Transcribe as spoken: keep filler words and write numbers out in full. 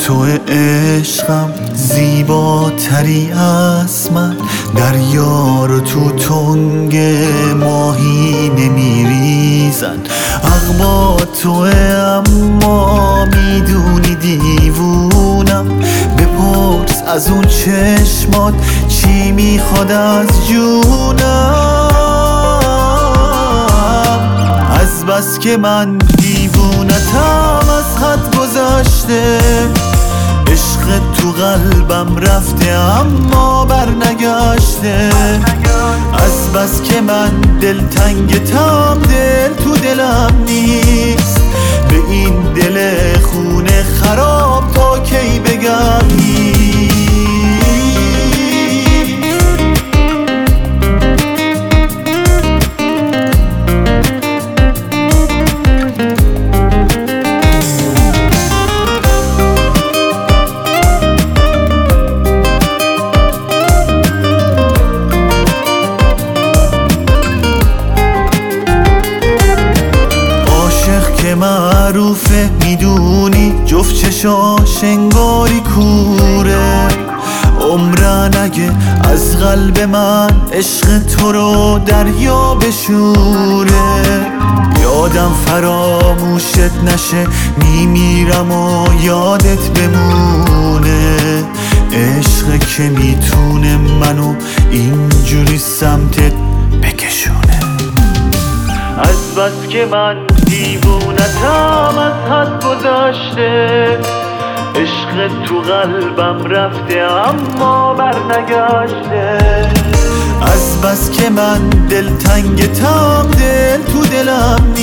تو عشقم زیباتری از من، دریا رو تو تنگ ماهی نمیریزن. عقبا توه اما میدونی دیوونم، بپرس از اون چشمات چی میخواد از جونم. از بس که من دیوونتم از حد گذشته، عشق تو قلبم رفته اما برنگشته. از بس که من دلتنگتم دل تو دلم نیست، به این دل خونه خراب تا کی بگم نیست. معروفه میدونی جفت چشاش انگاری کوره، عمرن اگه از قلب من عشق تو رو دریا بشوره. یادم فراموشت نشه میمیرم و یادت بمونه، عشق که میتونه منو اینجوری سمتت بکشونه. از بس که من دیوونتم از حد گذشته، عشق تو قلبم رفته اما برنگشته. از بس که من دلتنگتم دل تو دلم